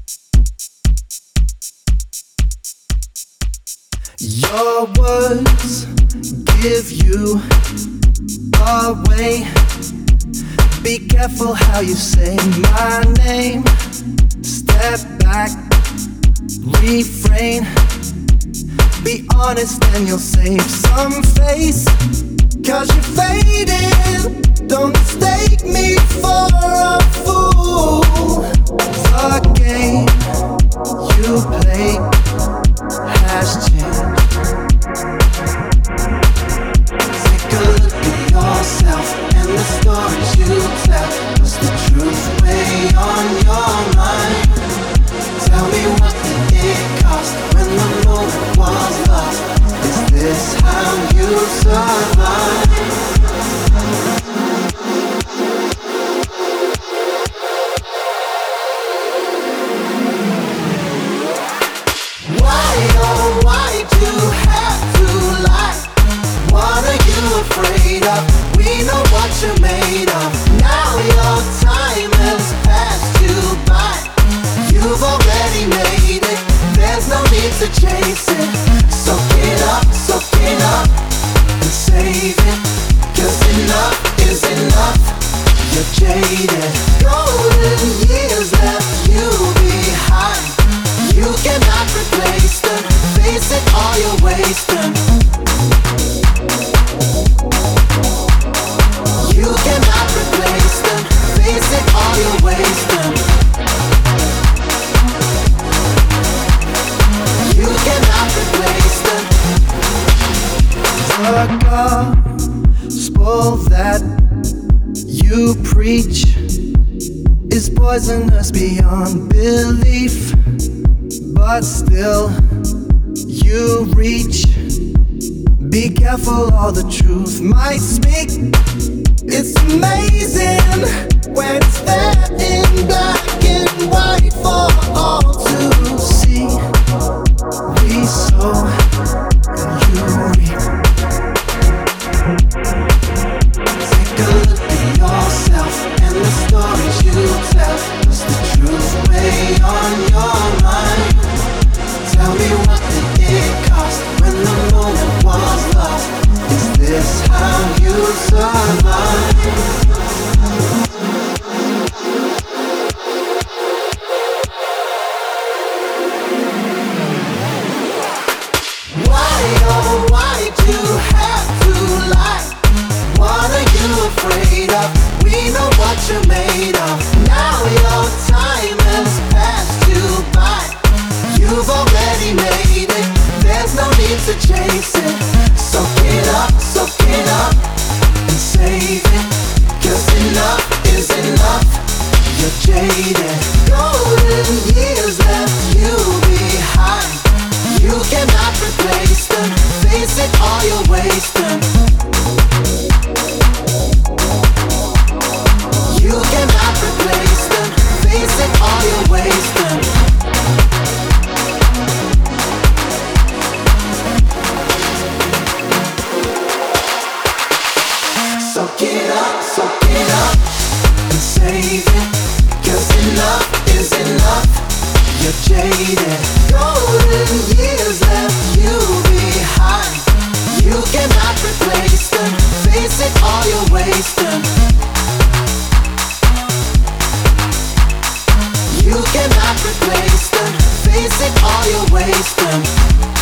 Your words give you away. Be careful how you say my name. Step back, refrain. Be honest and you'll save some face. 'Cause you're fading. Don't mistake me for a fool. The game you play has changed. Take a look at yourself and the stories you tell. Was the truth weigh on your mind? Tell me what did it cost when the moment was lost? Is this how you survive? Why, oh why do you have to lie? What are you afraid of? We know what you're made of. Now your time has passed you by. You've already made it. There's no need to chase it. So get up and save it. 'Cause enough is enough. You're jaded. Golden years left you behind. You cannot replace them. Face it, all you're wasting. You cannot replace them. Face it, all you're wasting. You cannot replace them. The gospel that you preach is poisonous beyond belief. But still, you reach. Be careful, all the truth might speak. It's amazing when it's there in black and white for all to see. We sow and you reap. Take a look at yourself and the stories you tell. Does the truth weigh on your mind? Tell me what did it cost when the moment was lost? Is this how you survive? Why, oh why do you have to lie? What are you afraid of? We know what you're made of. Now your time has passed you by. You've already made it. There's no need to chase it. So get up and save it. 'Cause enough is enough. You're jaded. Golden years left you behind. You cannot replace them. Face it, all you're wasting. You cannot replace them. Face it, all you're wasting. So get up and save it. 'Cause enough is enough. You're jaded. Golden years left you behind. You cannot replace them. Face it, all you're wasting. You cannot replace them. Face it, all you're wasting.